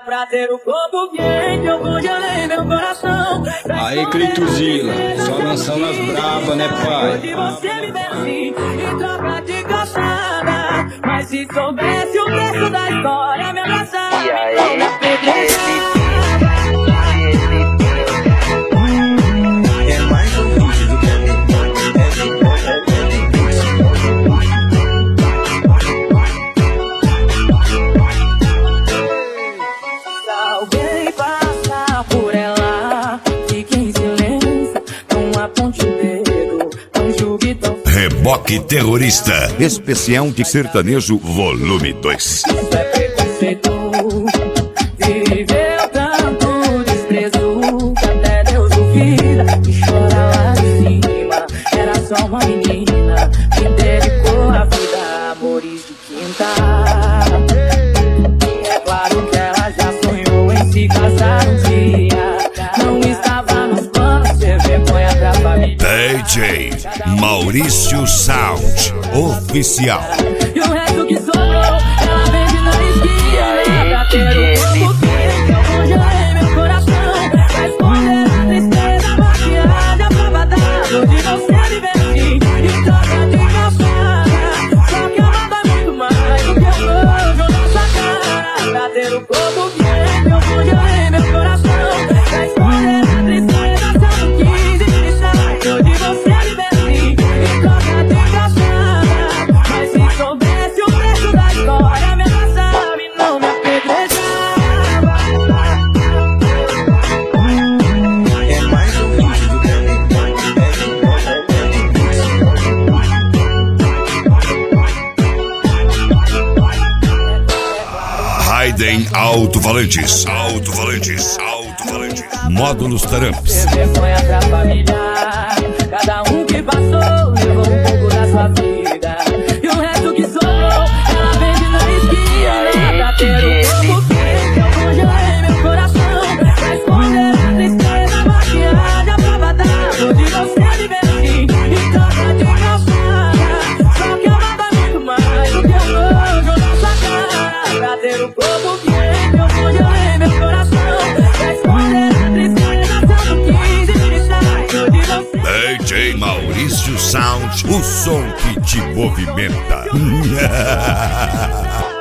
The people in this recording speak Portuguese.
Pra ter o corpo quente, eu congelei meu coração. Aí, Clituzila, só lançando as braba, né, pai? Hoje você me vê assim, em troca de calçada. Mas se soubesse o resto da história, me abraçava. E aí, É mais um vídeo do Se alguém passar por ela, fique em silêncio, não aponte o dedo, não julgue tão Reboque Terrorista, especial de sertanejo, volume 2. Isso é preconceito. Viveu tanto desprezo que até Deus duvida e chora lá de cima. Era só uma menina que dedicou a vida a amores de quinta. E é claro que ela já sonhou em se casar um dia. Não estava nos planos ser vergonha pra família. DJ Maurício Sound Oficial. E o resto que sobrou, ela vende na esquina. Pra ter o corpo quente, eu congelei meu coração. Pra esconder a tristeza, maquiagem aprovada. Hoje você me vê assim, em troca de calçada. Só que amava muito mais do que eu anjo na sua cara. Pra ter o corpo quente, eu congelei meu coração. Pra esconder a tristeza, só no 15 de sai. Hoje você me vê assim, em troca de calçada. Mas se soubesse o preço da história, me abraçava e não me apedrejava. É mais um vídeo do Raiden Alto-Falantes. Módulos Taramps. Vergonha pra família. Cada um que passou levou um pouco da sua vida. E o resto que sobrou, ela vende na esquina. Pra ter o corpo quente, eu congelei meu coração. Pra esconder a tristeza, maquiagem aprovada. Hoje você me vê assim, em troca de calçada. Só que amava muito mais do que eu anjo na sua cara. Pra ter o corpo quente, eu congelei meu coração. Pra esconder a tristeza, só no 15 de sai. Hoje você DJ Maurício Sound, o som que te movimenta.